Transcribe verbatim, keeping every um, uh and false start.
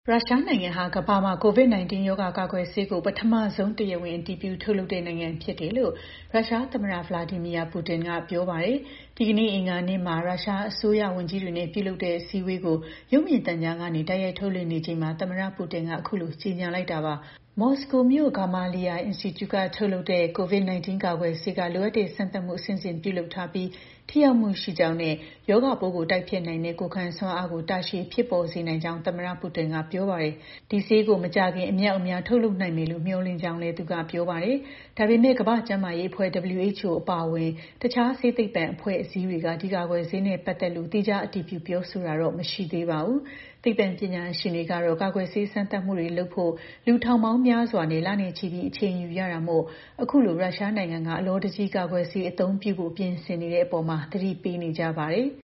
ရုရှားနိုင်ငံဟာကမ္ဘာမှာ ကိုဗစ် ၁၉ ရောဂါကာကွယ်ဆေးကိုပထမဆုံးတရားဝင်အတည်ပြုထုတ်လုပ်တဲ့နိုင်ငံဖြစ်တယ်လို့ရုရှားသမ္မတ Vladimir Putin ကပြောပါတယ်။ဒီကနေ့အင်္ဂါနေ့မှာရုရှားအစိုးရဝန်ကြီးတွေနဲ့ပြုလုပ်တဲ့အစည်းအဝေးကိုရုပ်မြင်သံကြားကနေတိုက်ရိုက်ထုတ်လွှင့်နေချိန်မှာသမ္မတ Putin ကအခုလိုကြေညာလိုက်တာပါ။ မော်စကိုမြို့ Gamaleya Institute ကထုတ်လုပ်တဲ့ ကိုဗစ် ၁၉ ကာကွယ်ဆေးကလိုအပ်တဲ့စမ်းသပ်မှုအဆင့်ဆင့်ပြုလုပ်ထားပြီးထိရောက်မှုရှိကြောင်းနဲ့ရောဂါပိုးကိုတိုက်ဖျက်နိုင်တဲ့ကိုယ်ခံစွမ်းအားကိုတာရှည်ဖြစ်ပေါ်စေနိုင်ကြောင်းသမ္မတ Putin ကပြောပါတယ်။ဒီဆေးကိုမကြာခင်အမြောက်အများထုတ်လုပ်နိုင်မယ်လို့မျှော်လင့်ကြောင်းလည်းသူကပြောပါတယ်။ဒါပေမဲ့ကမ္ဘာ့ကျန်းမာရေးအဖွဲ့ W H O အပါအဝင်တခြားဆေးသိပ္ပံအဖွဲ့အစည်းတွေကဒီကာကွယ်ဆေးနဲ့ပတ်သက်လို့သီးခြားအတည်ပြုပြောဆိုတာတော့မရှိသေးပါဘူး။သိပ္ပံပညာရှင်တွေကတော့ကာကွယ်ဆေးစမ်းသပ်မှုတွေလုပ်ဖို့လူထောင်ပေါင်းများစွာနဲ့လနဲ့ချီပြီးအချိန်ယူရတာမို့အခုလိုရုရှားနိုင်ငံကအလောတကြီးကာကွယ်ဆေးအသုံးပြုဖို့ပြင်ဆင်နေတဲ့အပေါ်သတိပေးနေကြပါတယ်။